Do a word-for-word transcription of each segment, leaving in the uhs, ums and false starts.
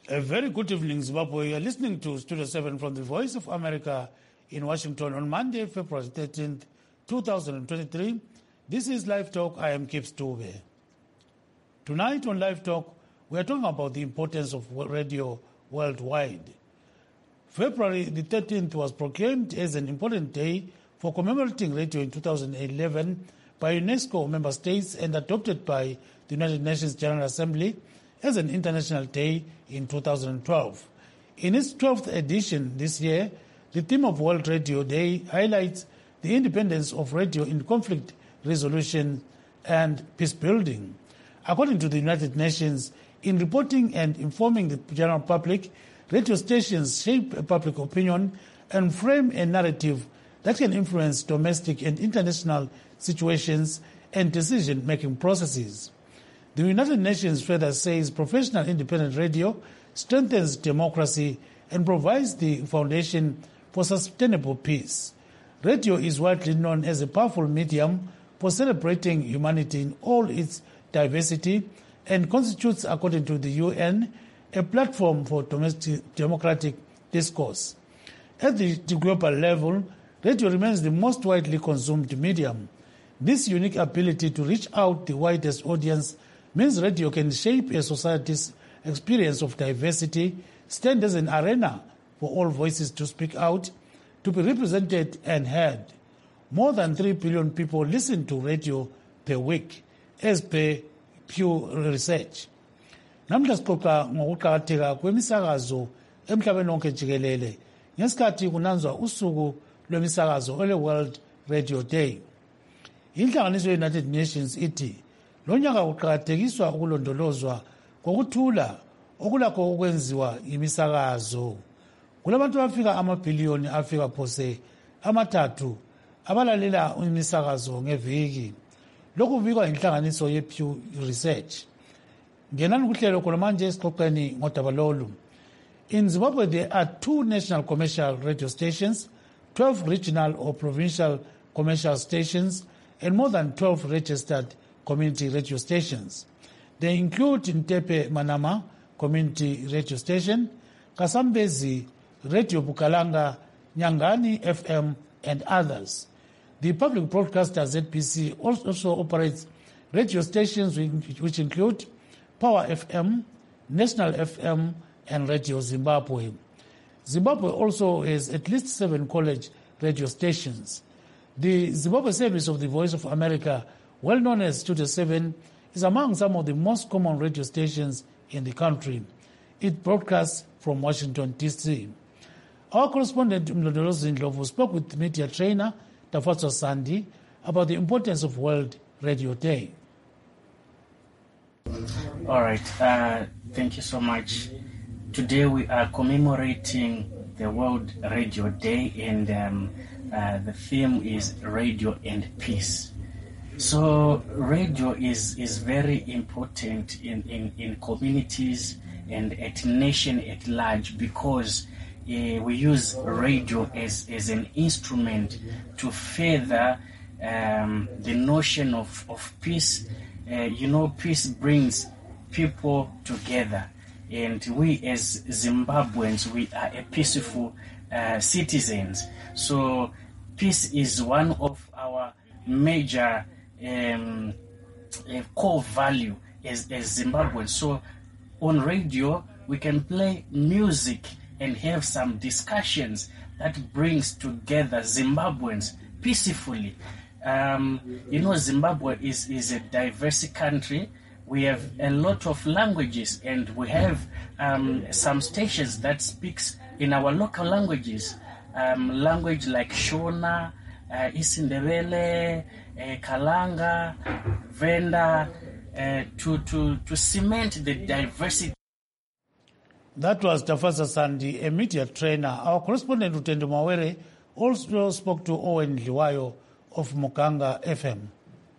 A very good evening, Zimbabwe. You are listening to Studio seven from the Voice of America in Washington on Monday, February thirteenth, two thousand twenty-three. This is Live Talk. I am Kip Stube. Tonight on Live Talk, we are talking about the importance of radio worldwide. February the thirteenth was proclaimed as an important day for commemorating radio in two thousand eleven by UNESCO member states and adopted by the United Nations General Assembly as an international day in two thousand twelve. In its twelfth edition this year, the theme of World Radio Day highlights the independence of radio in conflict resolution and peace building. According to the United Nations, in reporting and informing the general public, radio stations shape public opinion and frame a narrative that can influence domestic and international situations and decision-making processes. The United Nations further says professional independent radio strengthens democracy and provides the foundation for sustainable peace. Radio is widely known as a powerful medium for celebrating humanity in all its diversity and constitutes, according to the U N, a platform for domestic democratic discourse. At the global level, radio remains the most widely consumed medium. This unique ability to reach out the widest audience means radio can shape a society's experience of diversity, stand as an arena for all voices to speak out, to be represented and heard. More than three billion people listen to radio per week, as per Pew Research. Namhla sixoxa ngokuqakatheka kwemisakazo emhlabeni wonke jikelele ngesikhathi kunanzwa usuku lwemisakazo ole World Radio Day. Inhlanganiso ye-United Nations ithi lo nyaka kuqakathekiswa ukulondolozwa kokuthula okulakho ukwenziwa imisakazo. Kulabantu abafika amabhiliyoni afika phose amathathu abalalela imisakazo ngeviki. Lokhu kubikwa inhlanganiso ye-Pew Research. Ngenani kuhlelo khona manje esixoxeni ngodaba lolu. In Zimbabwe, there are two national commercial radio stations, twelve regional or provincial commercial stations, and more than twelve registered community radio stations. They include Ntepe Manama Community Radio Station, Kasambezi Radio Bukalanga, Nyangani F M, and others. The public broadcaster Z P C also operates radio stations which include Power F M, National F M, and Radio Zimbabwe. Zimbabwe also has at least seven college radio stations. The Zimbabwe service of the Voice of America, well known as Studio seven, is among some of the most common radio stations in the country. It broadcasts from Washington, D C. Our correspondent Mlondolozi Ndlovu spoke with media trainer Tafatso Sandi about the importance of World Radio Day. All right, uh, thank you so much. Today we are commemorating the World Radio Day, and um, uh, the theme is Radio and Peace. So radio is, is very important in, in, in communities and at nation at large, because uh, we use radio as, as an instrument to further um, the notion of, of peace. Uh, you know, peace brings people together, and we as Zimbabweans, we are a peaceful uh, citizens. So peace is one of our major um, uh, core value as, as Zimbabweans. So on radio, we can play music and have some discussions that brings together Zimbabweans peacefully. Um, you know, Zimbabwe is, is a diverse country. We have a lot of languages, and we have um, some stations that speaks in our local languages. Um, language like Shona, uh, Isindebele, uh, Kalanga, Venda, uh, to, to, to cement the diversity. That was Tafasa Sandi, a media trainer. Our correspondent Utendo Mawere also spoke to Owen Liwayo of Mukanga F M.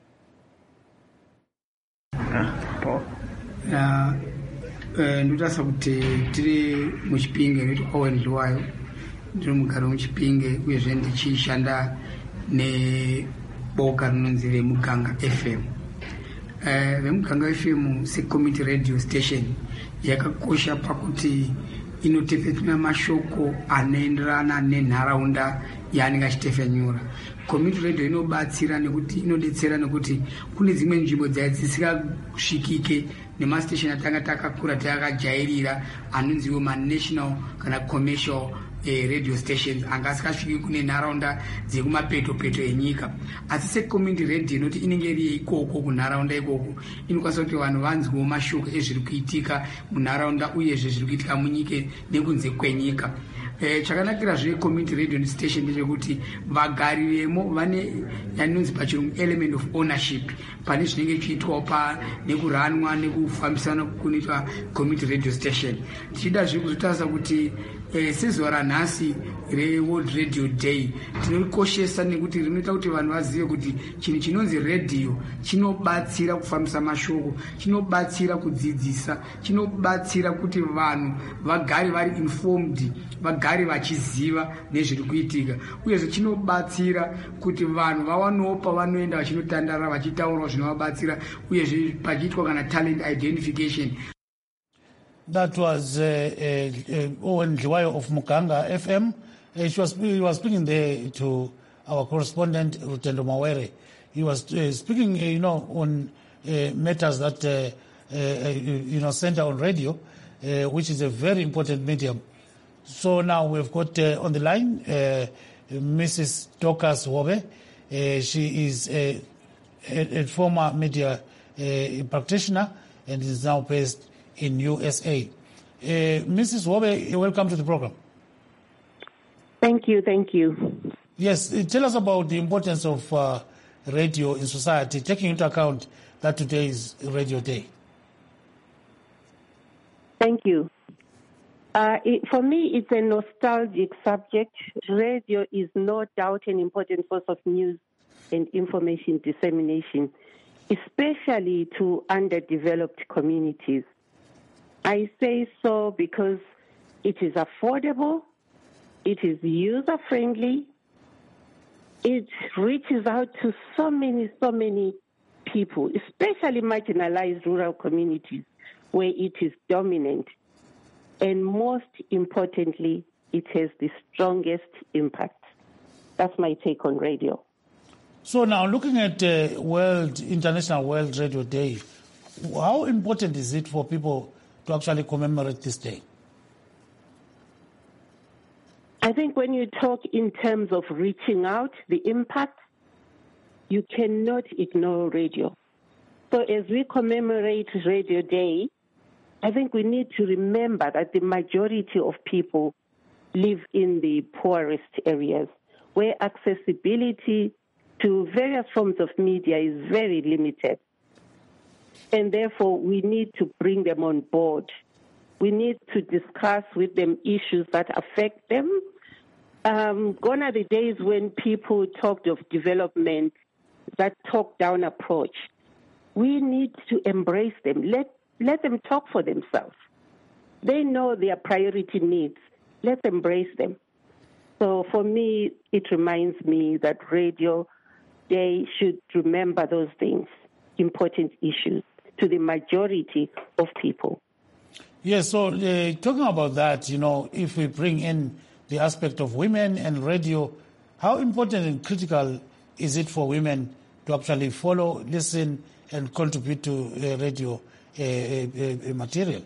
Na ndutasa kuti tiri muchipinge kuti Owen Liwayo ndiri mugara muchipinge uyezve ndichishanda neboka rinonzi Mukanga F M. uh, vemuganga F M secommunity radio station yakakosha pakuti inotepedzera mashoko anoenderana nenharaunda yaanenge achitefenyura. Community radio inobatsira nekuti inodetsera nekuti kune dzimwe nzvimbo dzisingasvikike nemastation atanga takakura takakajairira anonziwo manational kana commercial eh, radio stations anga asikasviki kune nharaunda dzekumapeto peto enyika. Asi secommunity radio inoti inenge iri ikoko kunharaunda ikoko inokwanisa kuti vanhu vanzwewo mashoko ezviri kuitika munharaunda uyezve zviri kuitika munyika nekunze kwenyika. Eh, chakanakira zve-community radio station ndechekuti vagariremo vane yanonzi pachirungu element of ownership pane zvinenge zvichiitwawo pa nekuranwa nekufambisana kunoitwa community radio station. Tichida zve kuzotarisa kuti eh, sezuva ranhasi reworld radio day tinorikoshesa nekuti rinoita kuti vanhu vazive kuti chinhu chinonzi radio chinobatsira kufambisa mashoko, chinobatsira kudzidzisa, chinobatsira kuti vanhu vagare vari informed, vagare vachiziva nezviri kuitika, uyezve chinobatsira kuti vanhu vawanewo pavanoenda vachinotandara vachitaurawo zvinovabatsira, uyezve pachiitwa kana talent identification. That was uh, uh, Owen Dliwayo of Muganga F M. Uh, she was, he was speaking there to our correspondent, Rutendo Mawere. He was uh, speaking, uh, you know, on uh, matters that, uh, uh, you know, center on radio, uh, which is a very important medium. So now we've got uh, on the line uh, Missus Dorcas Wobe. Uh, she is a, a, a former media uh, practitioner and is now based in U S A. Uh, Missus Wobe, welcome to the program. Thank you, thank you. Yes, uh, tell us about the importance of uh, radio in society, taking into account that today is Radio Day. Thank you. Uh, it, for me, it's a nostalgic subject. Radio is no doubt an important source of news and information dissemination, especially to underdeveloped communities. I say so because it is affordable, it is user-friendly, it reaches out to so many, so many people, especially marginalized rural communities where it is dominant. And most importantly, it has the strongest impact. That's my take on radio. So now, looking at uh, World International World Radio Day, how important is it for people to actually commemorate this day? I think when you talk in terms of reaching out, the impact, you cannot ignore radio. So as we commemorate Radio Day, I think we need to remember that the majority of people live in the poorest areas where accessibility to various forms of media is very limited. And therefore, we need to bring them on board. We need to discuss with them issues that affect them. Um, gone are the days when people talked of development, that top-down approach. We need to embrace them. Let, let them talk for themselves. They know their priority needs. Let's embrace them. So for me, it reminds me that Radio Day should remember those things, important issues, to the majority of people. Yes, so uh, talking about that, you know, if we bring in the aspect of women and radio, how important and critical is it for women to actually follow, listen, and contribute to uh, radio uh, uh, uh, material?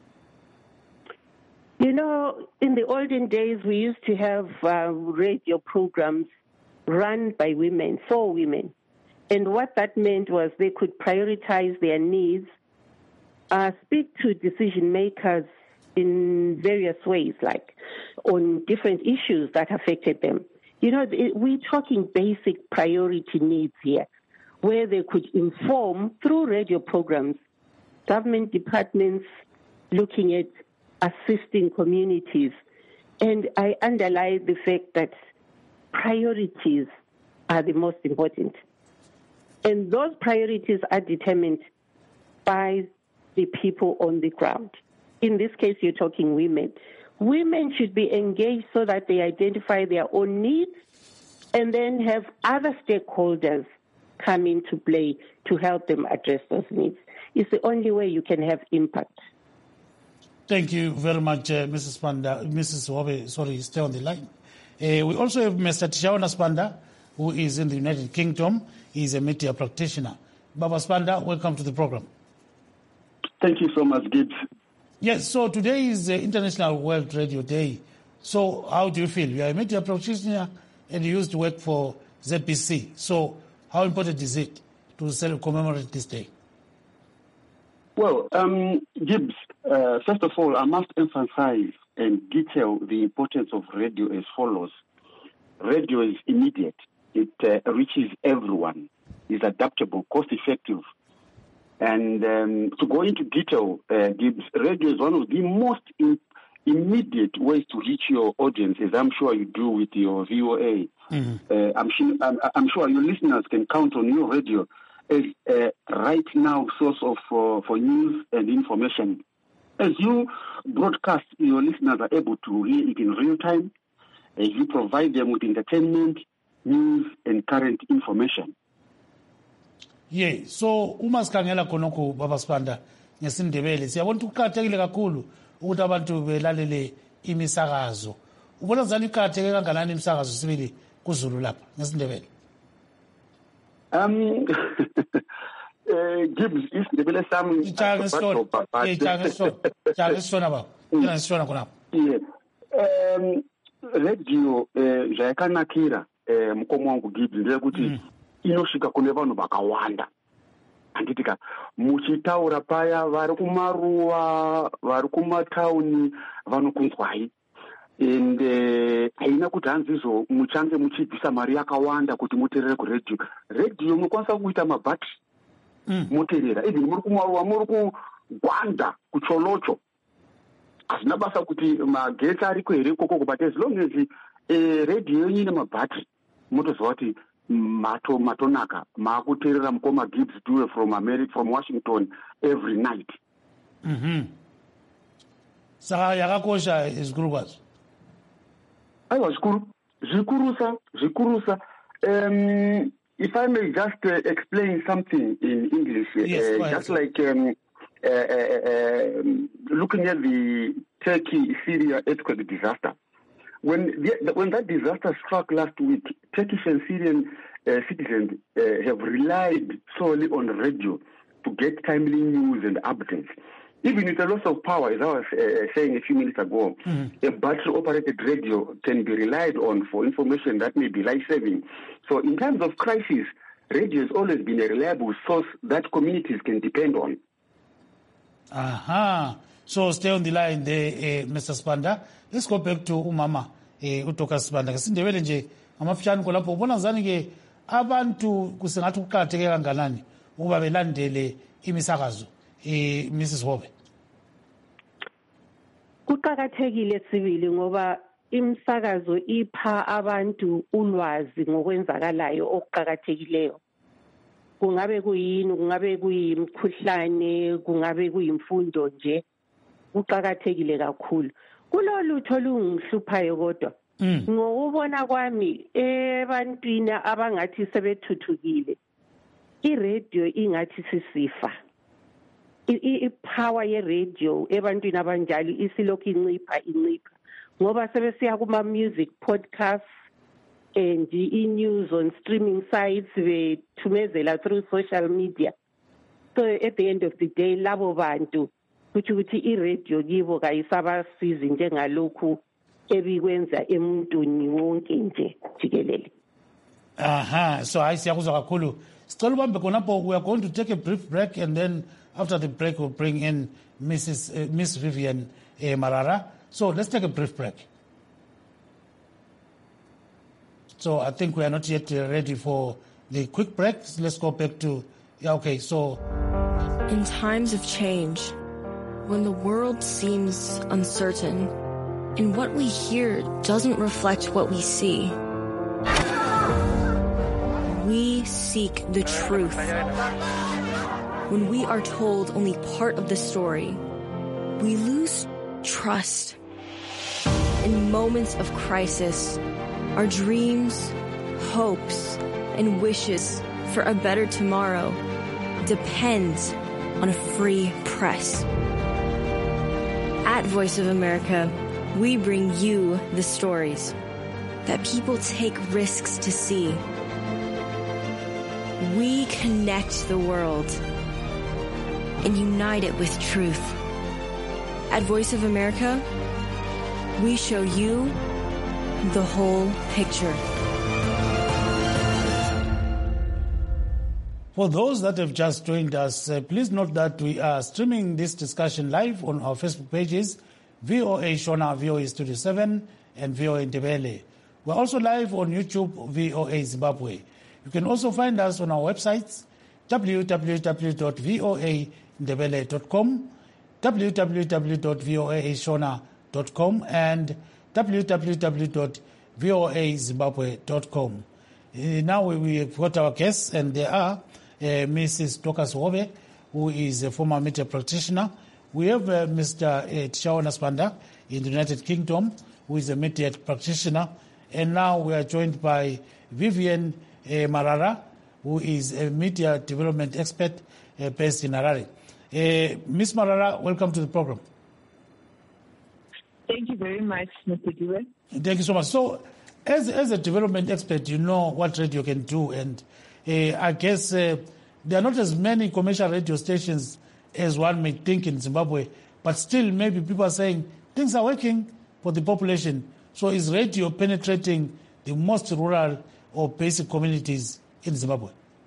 You know, in the olden days, we used to have uh, radio programs run by women, for women. And what that meant was they could prioritize their needs, uh, speak to decision makers in various ways, like on different issues that affected them. You know, we're talking basic priority needs here, where they could inform through radio programs, government departments looking at assisting communities. And I underline the fact that priorities are the most important. And those priorities are determined by the people on the ground. In this case, you're talking women. Women should be engaged so that they identify their own needs and then have other stakeholders come into play to help them address those needs. It's the only way you can have impact. Thank you very much, uh, Missus Spanda. Missus Hobe, sorry, stay on the line. Uh, we also have Mister Tishawana Spanda, who is in the United Kingdom. He is a media practitioner. Baba Spanda, welcome to the program. Thank you so much, Gibbs. Yes, so today is uh, International World Radio Day. So how do you feel? You are a media practitioner and you used to work for Z B C. So how important is it to celebrate, commemorate this day? Well, um, Gibbs, uh, first of all, I must emphasize and detail the importance of radio as follows. Radio is immediate. It uh, reaches everyone, is adaptable, cost-effective. And um, to go into detail, uh, Gibbs, radio is one of the most in, immediate ways to reach your audience, as I'm sure you do with your V O A. Mm-hmm. Uh, I'm, sure, I'm, I'm sure your listeners can count on your radio as a right now source of uh, for news and information. As you broadcast, your listeners are able to hear it in real time, as you provide them with entertainment, news, and current information. Yeah, so uma sikhangela khonokho Baba Spanda ngesindebele siyabona ukuthi kuqhathekile kakhulu ukuthi abantu belalele imisakazo. Ubona njani iqhatheke kanganani imisakazo sibili kuZulu lapha ngesindebele? Um uh, Gibbs isindebele sami ichaka sona. Eh ichaka sona. Ichaka sona baba. Ina sona khona. Yeah. Um radio eh zvayakanakira eh mkomo wangu Gibbs ndekuti inosvika kune vanhu vakawanda. Handiti ka muchitaura paya vari kumaruwa vari kumatauni vanokunzwai. And haina kuti hanzi izvo muchange muchibvisa mari yakawanda kuti muteerere kuredio. Radio munokwanisa kuita mabhatri muteerera. Even muri kumaruwa muri kugwanda kucholocho. Hazina basa kuti magetsi ariko here ikoko, but as long as radio yenyu ine mabhatri mutoziva kuti mato matonaka maakuteerera mukoma Gibbs do from America, from Washington every night. Mhm. Saka yakakosha izikuru kwazo. Aiwa zvikuru zvikurusa zvikurusa. Um, if I may just uh, explain something in English, yes, uh, just like um, uh, uh, uh, looking at the Turkey-Syria earthquake disaster. When the, when that disaster struck last week, Turkish and Syrian uh, citizens uh, have relied solely on radio to get timely news and updates. Even with the loss of power, as I was uh, saying a few minutes ago, mm-hmm. a battery-operated radio can be relied on for information that may be life-saving. So in times of crisis, radio has always been a reliable source that communities can depend on. Aha. So stay on the line there, uh, Mister Spanda. Let's go back to umama eh utoka Spanda. Ngesindebele nje amafutshane kolapho ubona ngani ke abantu kusengathi kuqhatheke kanganani ukuba belandele imisakazo eh Missus Hobe. Kuqhakathekile sibili ngoba imsakazo ipha abantu ulwazi ngokwenzakalayo okuqhakathekileyo. Kungabe kuyini, kungabe kuyimkhuhlane, kungabe kuyimfundo nje. Kuqhakathekile kakhulu. Kulolutho lungihluphayo kodwa ngokubona kwami ebantwini abangathi sebethuthukile iradio ingathi sisifa. Ipower ye-radio ebantwini abanjalo isilokhu incipha incipha ngoba sebesiya kuma music podcasts and e-news on streaming sites bethumezela through social media. So at the end of the day labo bantu kuthi ukuthi iradio kibo kayisabasizi njengalokhu ebikwenza emuntwini wonke nje jikelele. Aha, so I siyakuzwa kakhulu. Sicela ubambe khonapho, we are going to take a brief break and then after the break we'll bring in Missus Uh, Miss Vivian uh, Marara. So let's take a brief break. So I think we are not yet uh, ready for the quick break. So let's go back to yeah, okay, so in times of change, when the world seems uncertain and what we hear doesn't reflect what we see, we seek the truth. When we are told only part of the story, we lose trust. In moments of crisis, our dreams, hopes, and wishes for a better tomorrow depends on a free press. At Voice of America, we bring you the stories that people take risks to see. We connect the world and unite it with truth. At Voice of America, we show you the whole picture. For those that have just joined us, uh, please note that we are streaming this discussion live on our Facebook pages, V O A Shona, V O A Studio seven, and V O A Ndebele. We're also live on YouTube, V O A Zimbabwe. You can also find us on our websites, w w w dot v o a ndebele dot com, w w w dot v o a shona dot com, and w w w dot v o a zimbabwe dot com. Uh, now we, we've got our guests, and they are uh, Missus Dorcas Hobe, who is a former media practitioner. We have uh, Mister Uh, Tshawana Spanda in the United Kingdom, who is a media practitioner. And now we are joined by Vivian uh, Marara, who is a media development expert uh, based in Harare. Uh, Miz Marara, welcome to the program. Thank you very much, Mister Dube. Thank you so much. So, as as a development expert, you know what radio can do, and uh, I guess uh, there are not as many commercial radio stations as one may think in Zimbabwe, but still maybe people are saying things are working for the population. So is radio penetrating the most rural or basic communities in Zimbabwe?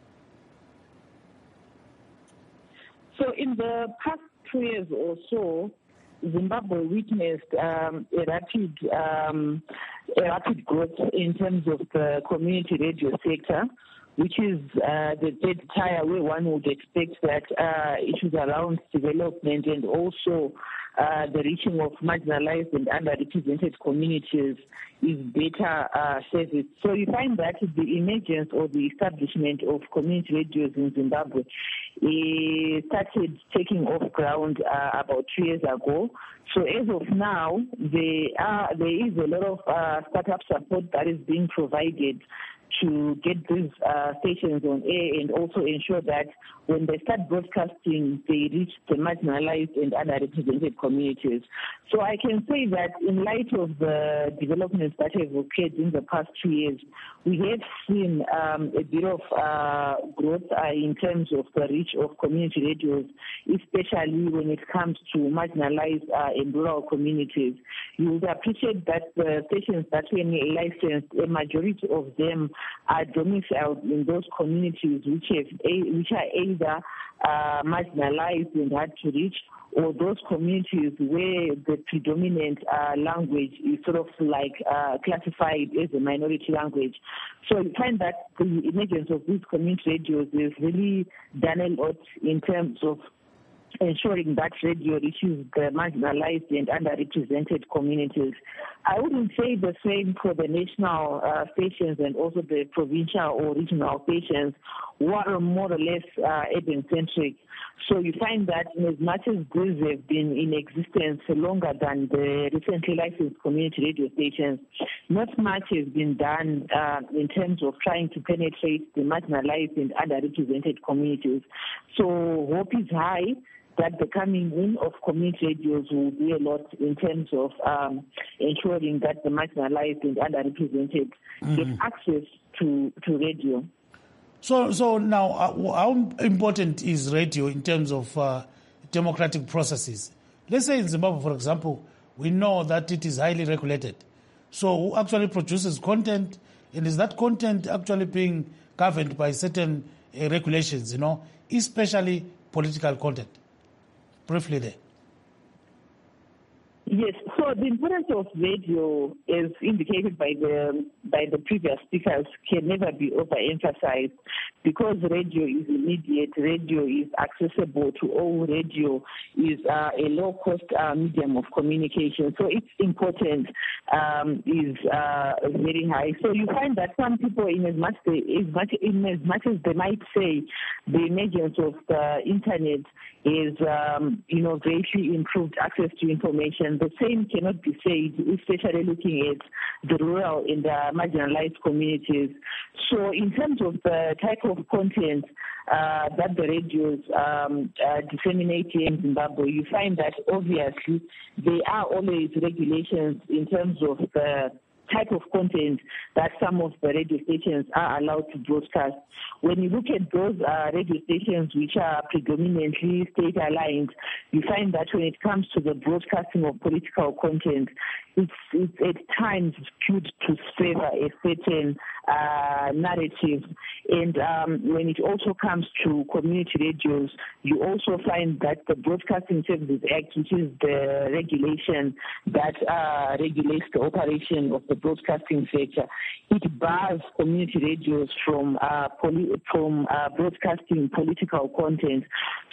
So in the past two years or so, Zimbabwe witnessed um, a rapid um, a rapid growth in terms of the community radio sector, which is uh, the third tier where one would expect that uh, issues around development and also uh, the reaching of marginalized and underrepresented communities is better uh, serviced. So you find that the emergence or the establishment of community radios in Zimbabwe uh, started taking off ground uh, about two years ago. So as of now, there, are, there is a lot of uh, startup support that is being provided to get these uh, stations on air and also ensure that when they start broadcasting, they reach the marginalized and underrepresented communities. So I can say that in light of the developments that have occurred in the past two years, we have seen um, a bit of uh, growth uh, in terms of the reach of community radios, especially when it comes to marginalized uh, and rural communities. You would appreciate that the stations that were licensed, a majority of them are domiciled in those communities which have which are either uh, marginalized and hard to reach, or those communities where the predominant uh, language is sort of like uh, classified as a minority language. So you find that the emergence of these community radios has really done a lot in terms of ensuring that radio reaches the marginalized and underrepresented communities. I wouldn't say the same for the national uh, stations and also the provincial or regional stations, who are more or less uh, urban-centric. So you find that in as much as these have been in existence longer than the recently licensed community radio stations, not much has been done uh, in terms of trying to penetrate the marginalized and underrepresented communities. So hope is high that the coming in of community radios will do a lot in terms of um, ensuring that the marginalized and underrepresented mm-hmm. get access to, to radio. So, so now, uh, how important is radio in terms of uh, democratic processes? Let's say in Zimbabwe, for example, we know that it is highly regulated. So who actually produces content, and is that content actually being governed by certain uh, regulations, you know, especially political content? Briefly there. Yes, so the importance of radio, as indicated by the by the previous speakers, can never be overemphasized, because radio is immediate, radio is accessible to all, radio is uh, a low-cost uh, medium of communication. So its importance um, is uh, very high. So you find that some people, in as much, as much, in as much as they might say the emergence of the internet is, um, you know, greatly improved access to information, um, the same cannot be said, especially looking at the rural and the marginalized communities. So in terms of the type of content uh, that the radios um, uh, disseminate in Zimbabwe, you find that obviously there are always regulations in terms of the type of content that some of the radio stations are allowed to broadcast. When you look at those uh, radio stations which are predominantly state-aligned, you find that when it comes to the broadcasting of political content, it's, it's at times skewed to favor a certain uh, narrative. And um, when it also comes to community radios, you also find that the Broadcasting Services Act, which is the regulation that uh, regulates the operation of the broadcasting sector, it bars community radios from uh, poli- from uh, broadcasting political content.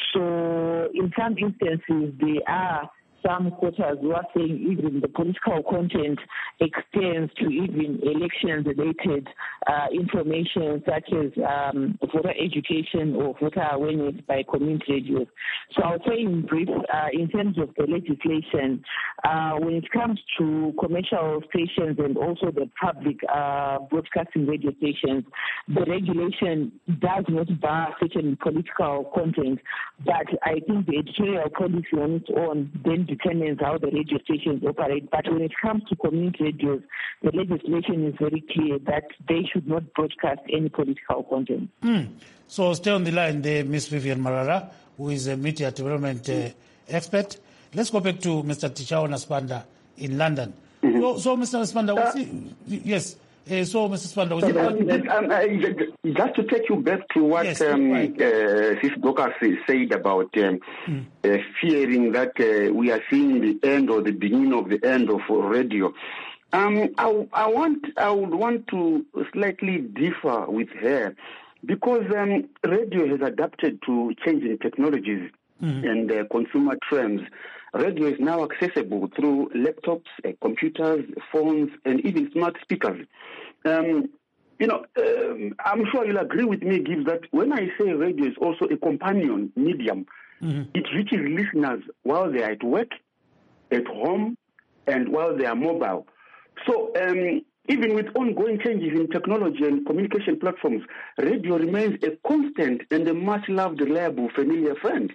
So in some instances, there are some quotas who are saying even the political content extends to even election-related uh, information such as um, voter education or voter awareness by community radios. So I'll say in brief, uh, in terms of the legislation, uh, when it comes to commercial stations and also the public uh, broadcasting radio stations, the regulation does not bar certain political content, but I think the editorial policy on its own then determines how the radio stations operate. But when it comes to community radios, the legislation is very clear that they should not broadcast any political content. Mm. So stay on the line there, Miz Vivian Marara, who is a media development uh, expert. Let's go back to Mister Tichao Naspanda in London. Mm-hmm. So, so Mister Naspanda, uh, he, yes. Uh, so, Mister Spanda, was uh, it um, uh, just to take you back to what yes, um, right. uh, Sis Dorcas said about um, mm. uh, fearing that uh, we are seeing the end or the beginning of the end of radio. Um, I, I want, I would want to slightly differ with her because um, radio has adapted to changing technologies mm. and uh, consumer trends. Radio is now accessible through laptops, uh, computers, phones, and even smart speakers. Um, you know, um, I'm sure you'll agree with me, Gibbs, that when I say radio is also a companion medium, mm-hmm. it reaches listeners while they are at work, at home, and while they are mobile. So um, even with ongoing changes in technology and communication platforms, radio remains a constant and a much-loved, reliable, familiar friend.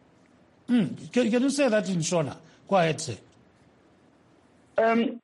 Mm. Can, can you say that in Shona? Go ahead, sir. Um,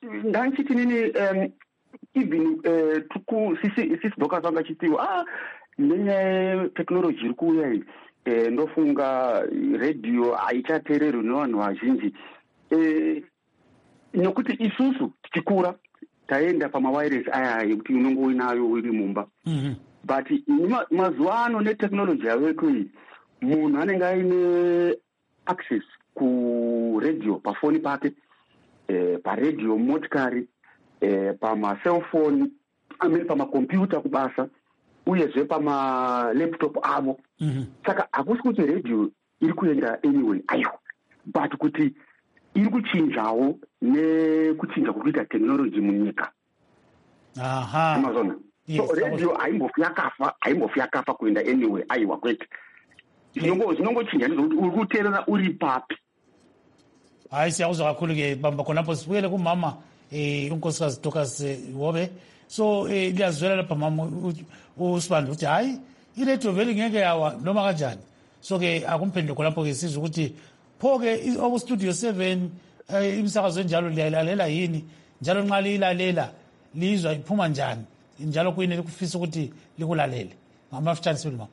um, even uh, tuku sisi sisi doka zanga chitiwa ah nenye technology ikuya eh ndofunga radio aichaterero nevanhu vazhinji eh nokuti isusu tichikura taenda pamawires aya yekuti unongo uinayo uri mumba mm-hmm. but mazuva ano netechnology yaweku iyi munhu anenge aine access ku radio pafoni pake eh paradio motikari eh pama cell phone amene pama computer kubasa uyezve pama laptop avo mm-hmm. saka hakusi kuti radio iri kuenda anyway ayo but kuti iri kuchinjawo nekuchinja kuita technology munyika. Aha. Amazon. Yes, so radio haimbofi yakafa haimbofi yakafa kuenda anyway aiwa kwete. Zvinongo zvinongochinja ndizvo uri kuteerera uri papi. Hayi siyauza kakhulu ke bamba khonapho sibuyele kumama eh unkosikazi Dorcas Hobe. So eh liyazwela lapha mama uSibanda uthi hayi iredio vele ngeke yawa noma kanjani. So ke akumphendule khonapho ke sizwe ukuthi pho ke oku studio seven imsakazo njalo liyayilalela yini njalo nxa liyilalela lizwa iphuma njani njalo kuyini likufisa ukuthi likulalele ngamafutshane sibili mama.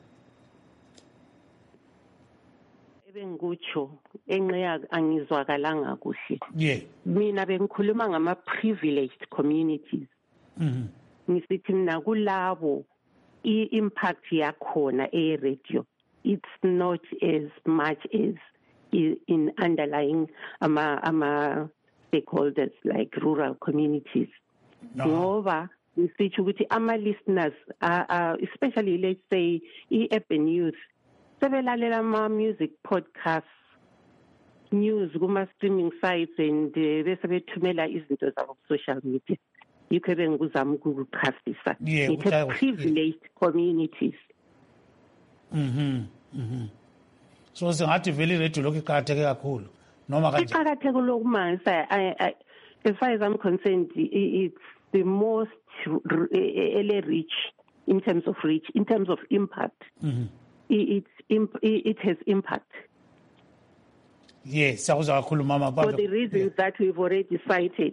Ngikutsho enqeya angizwakalanga kuhle. Yeah. Mina bengikhuluma ngama privileged communities. Mhm. Ngisithi mina kulabo i-impact yakhona e-radio. It's not as much as in underlying ama ama stakeholders like rural communities. Ngoba ngisithi ukuthi ama listeners uh, uh, especially let's say i-urban youth sebelalela ama music podcasts news kuma streaming sites and bese bethumela izinto zabo ku social media yikho bengikuzama ukuchasisa it's a privileged yeah. communities. Mhm mhm so singathi vele radio lokho iqhatheke kakhulu noma kanje? Iqakatheke lokumangisa, as far as I'm concerned, it's the most rich in terms of reach, in terms of impact. Mm-hmm. It, it has impact. Yes, for the reasons yeah. that we've already cited.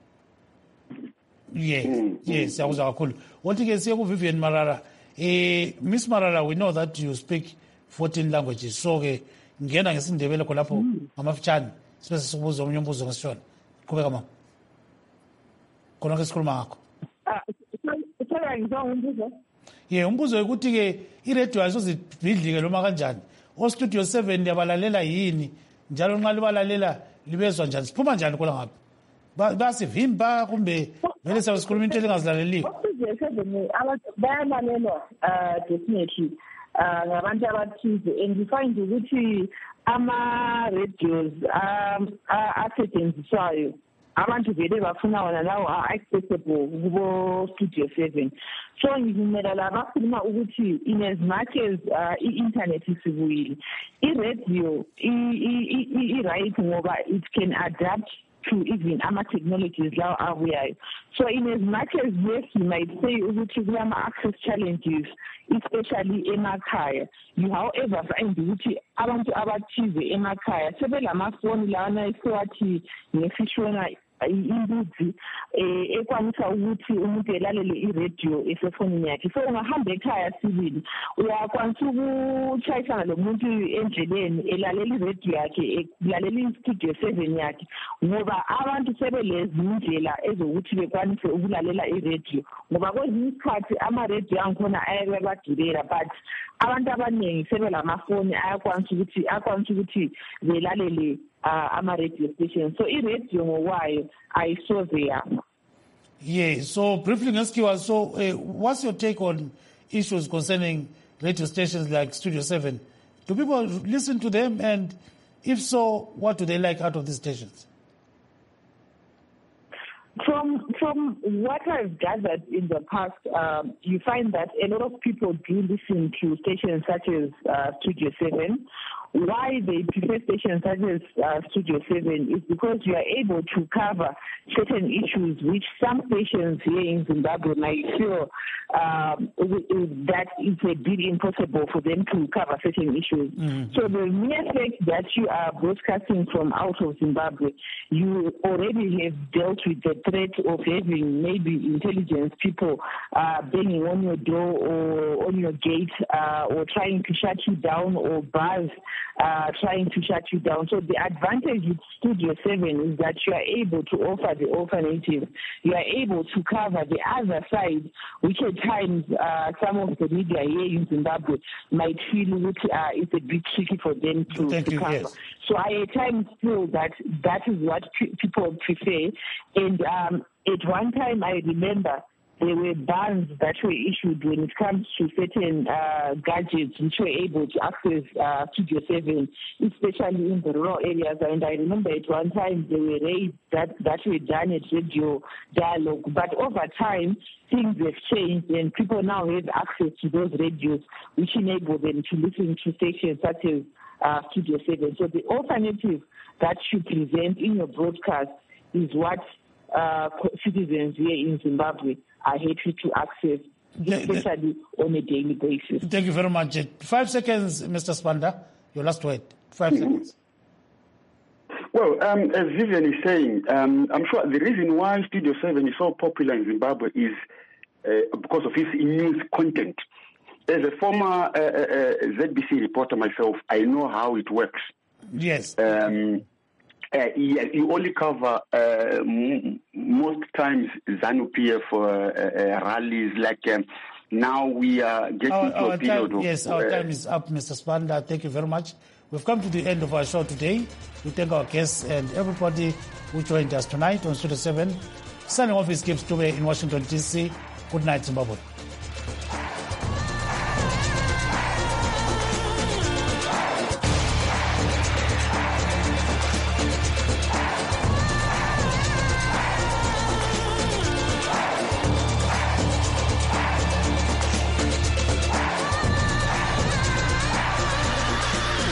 Yes, mm-hmm. yes, that was our cool. What you can say, Vivian Marara, eh, Miss Marara, we know that you speak fourteen languages. So, ngena ngesindebele kolapho ngamafutshane sibe sikubuza omunye umbuzo ngesishona. Qhubeka mama. Khona ke sikhuluma ngakho. Ah, uthola ngizonga umbuzo. Yeah, umbuzo ukuthi ke iradio ayisozibhidlike noma kanjani. O Studio seven yabalalela yini? Njalo nxa libalalela libezwa njani? Siphuma njani kola ngapha? Basivimba kumbe vele sawusikhuluma into elingazilaleliyo. Studio seven bayalalelwa definitely. Uh, ngabantu abathize, and we find ukuthi ama-radios asetshenziswayo abantu vele bafuna wona lawo are-accessible kubo-Studio seven. So ngivumela la bakhuluma ukuthi in as much as uh, i-internet isibuyile, i-radio i-right ngoba it can adapt to even ama-technologies lawo abuyayo. So in as much as yes, you might say ukuthi kulama-access challenges, especially emakhaya, you however find ukuthi abantu abathize emakhaya sebelamafoni lawana esiwathi ngesishona imbuzi ekwanisa ukuthi umuntu elalele iradio esefonini yakhe. So ungahamba ekhaya sibili uyakwanisa ukuchayisana lomuntu endleleni elalela iradio yakhe, elalela iStudio seven yakhe, ngoba abantu sebelezi indlela ezokuthi bekwanise ukulalela iradio, ngoba kwezinye isikhathi ama-radio angikhona ayabadurela, but abantu abaningi sebelamafoni ayakwanisa ukuthi akwanisa ukuthi belalele Uh, ama-radio station. So i-radio ngokwayo ayisoze yama. Yeah, so briefly ngesikiwa, so uh, what's your take on issues concerning radio stations like Studio seven? Do people listen to them, and if so, what do they like out of these stations? From from what I've gathered in the past, um, you find that a lot of people do listen to stations such as uh, Studio seven. Why they prefer stations such as uh, Studio seven is because you are able to cover certain issues which some stations here in Zimbabwe might feel um, that it's a bit impossible for them to cover certain issues. Mm-hmm. So the mere fact that you are broadcasting from out of Zimbabwe, you already have dealt with the threat of having maybe intelligence people uh, banging on your door or on your gate uh, or trying to shut you down, or bars Uh, trying to shut you down. So the advantage with Studio seven is that you are able to offer the alternative. You are able to cover the other side, which at times uh, some of the media here in Zimbabwe might feel which, uh, it's a bit tricky for them to, Thank to you, cover. yes. So I at times feel that that is what p- people prefer. And um, at one time I remember there were bans that were issued when it comes to certain uh, gadgets which were able to access uh, Studio seven, especially in the rural areas. And I remember at one time there were raids that, that were done at Radio Dialogue. But over time, things have changed, and people now have access to those radios, which enable them to listen to stations such as uh, Studio seven. So the alternative that you present in your broadcast is what uh, citizens here in Zimbabwe are happy to access, especially on a daily basis. Thank you very much. Five seconds, Mister Spanda. Your last word. Five mm-hmm. seconds. Well, um, as Vivian is saying, um, I'm sure the reason why Studio seven is so popular in Zimbabwe is uh, because of its news content. As a former uh, uh, Z B C reporter myself, I know how it works. Yes. Um, Uh, yeah, you only cover uh, m- most times ZANU-P F uh, uh, rallies. Like um, now we are getting our, to our a period time, of... Yes, our uh, time is up, Mister Spanda. Thank you very much. We've come to the end of our show today. We thank our guests and everybody who joined us tonight on Studio seven. Signing off is Gibbs Dube in Washington, D C. Good night, Zimbabwe.